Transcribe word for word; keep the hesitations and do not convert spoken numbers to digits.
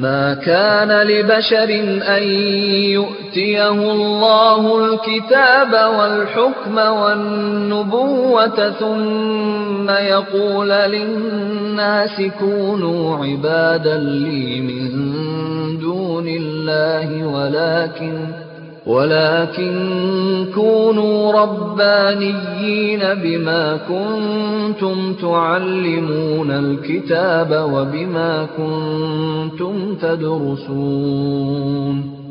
مَا كَانَ لِبَشَرٍ أَن يُؤْتِيَهُ اللَّهُ الْكِتَابَ وَالْحُكْمَ وَالنُّبُوَّةَ ثُمَّ يَقُولَ لِلنَّاسِ كُونُوا عِبَادًا لِّي مِن دُونِ اللَّهِ وَلَٰكِن وَلَٰكِن كُونُوا رَبَّانِيِّينَ بِمَا كُنتُمْ تُعَلِّمُونَ الْكِتَابَ وَبِمَا كُنتُمْ تَدْرُسُونَ